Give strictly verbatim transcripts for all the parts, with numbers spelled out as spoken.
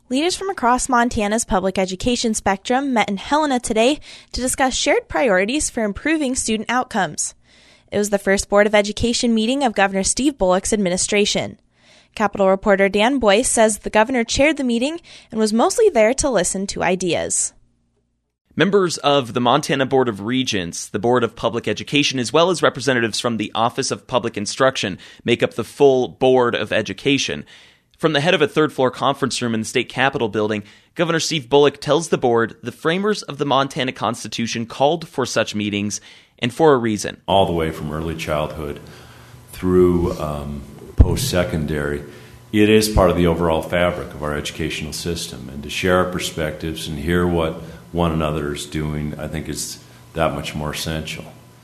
Leaders from across Montana's public education spectrum met in Helena today to discuss shared priorities for improving student outcomes. It was the first Board of Education meeting of Governor Steve Bullock's administration. Capitol reporter Dan Boyce says the governor chaired the meeting and was mostly there to listen to ideas. Members of the Montana Board of Regents, the Board of Public Education, as well as representatives from the Office of Public Instruction make up the full Board of Education. From the head of a third-floor conference room in the state capitol building, Governor Steve Bullock tells the board the framers of the Montana Constitution called for such meetings, and for a reason. All the way from early childhood through um, post-secondary, it is part of the overall fabric of our educational system. And to share our perspectives and hear what one another is doing, I think is that much more essential.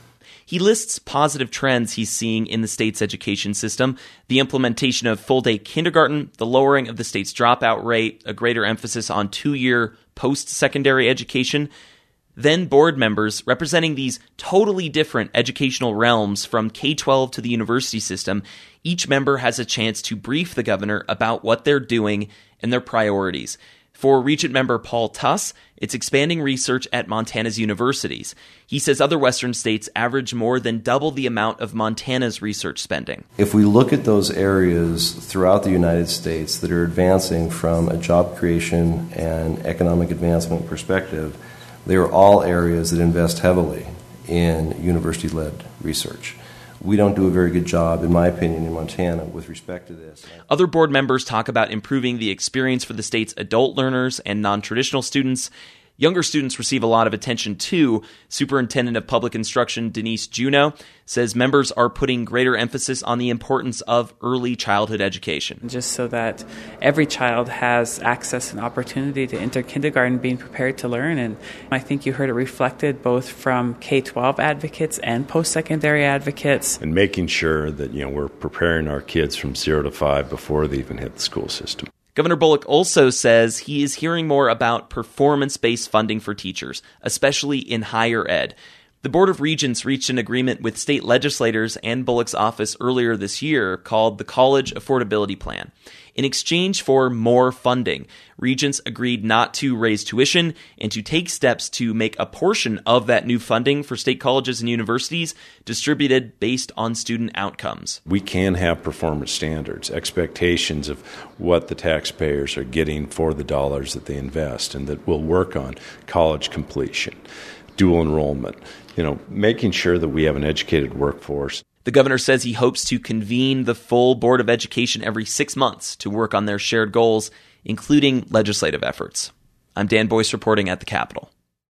He lists positive trends he's seeing in the state's education system: the implementation of full-day kindergarten, the lowering of the state's dropout rate, a greater emphasis on two-year post-secondary education. Then board members representing these totally different educational realms from K twelve to the university system, each member has a chance to brief the governor about what they're doing and their priorities. For Regent member Paul Tuss, it's expanding research at Montana's universities. He says other Western states average more than double the amount of Montana's research spending. If we look at those areas throughout the United States that are advancing from a job creation and economic advancement perspective, they are all areas that invest heavily in university-led research. We don't do a very good job, in my opinion, in Montana with respect to this. Other board members talk about improving the experience for the state's adult learners and non-traditional students. Younger students receive a lot of attention too. Superintendent of Public Instruction Denise Juneau says members are putting greater emphasis on the importance of early childhood education. Just so that every child has access and opportunity to enter kindergarten being prepared to learn. And I think you heard it reflected both from K twelve advocates and post-secondary advocates. And making sure that, you know, we're preparing our kids from zero to five before they even hit the school system. Governor Bullock also says he is hearing more about performance-based funding for teachers, especially in higher ed. The Board of Regents reached an agreement with state legislators and Bullock's office earlier this year called the College Affordability Plan. In exchange for more funding, Regents agreed not to raise tuition and to take steps to make a portion of that new funding for state colleges and universities distributed based on student outcomes. We can have performance standards, expectations of what the taxpayers are getting for the dollars that they invest, and that will work on college completion, dual enrollment, you know, making sure that we have an educated workforce. The governor says he hopes to convene the full Board of Education every six months to work on their shared goals, including legislative efforts. I'm Dan Boyce reporting at the Capitol.